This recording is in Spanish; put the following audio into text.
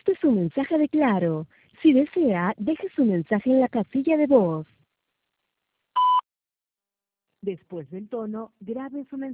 Este es un mensaje de Claro. Si desea, deje su mensaje en la casilla de voz. Después del tono, grabe su mensaje.